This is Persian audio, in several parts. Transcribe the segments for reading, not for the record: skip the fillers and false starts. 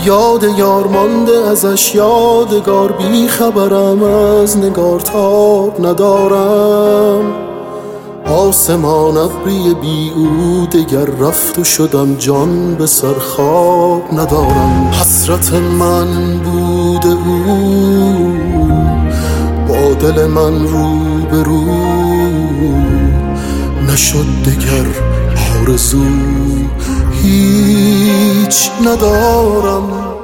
یاد یار مانده ازش یادگار، بی خبرم از نگار تاب ندارم. آسمان ابری بی او دگر رفت و شدم جان به سر خواب ندارم. حسرت من بود او با دل من رو به رو، نشد دگر آرزو هیچ ندارم.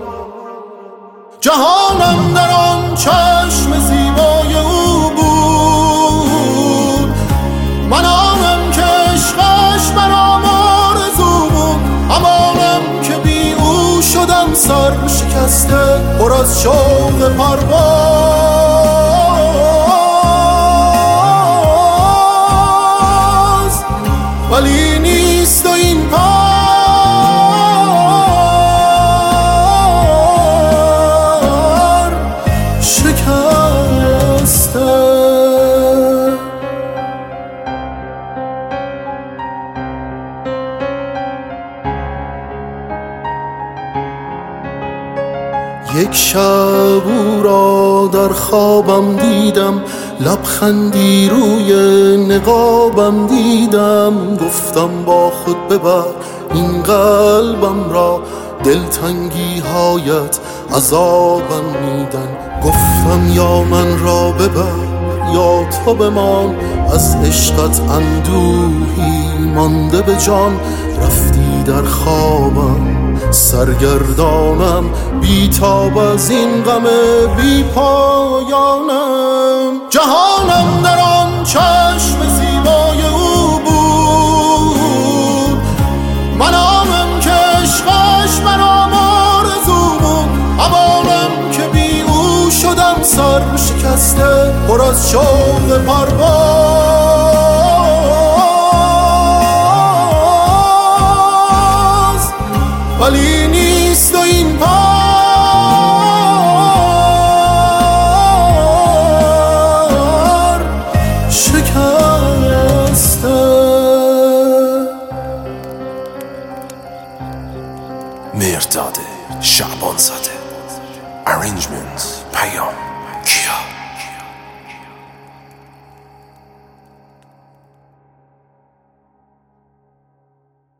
جهانم در آن چشم زیبای او بود، من آنم که عشقش برام آرزو بود. امانم که بی او شدم سر شکسته پر از شوق پرواز، ولی نیست و این یک شب او را در خوابم دیدم، لبخندی روی نقابم دیدم. گفتم با خود ببر این قلبم را، دلتنگی هایت عذابم میدن. گفتم یا من را ببر یا تو بمان، از عشقت اندوهی مانده به جان. رفتی در خوابم سرگردانم، بیتاب از این غم بی پایانم. جهانم در آن چشم زیبای او بود، من آنم که عشقش برام آرزو بود. امانم که بی او شدم سر شکسته پر از شوق پرواز، ولی نیست و این پار شکسته. مرداد شعبان زاده. Arrangements پیام کیا.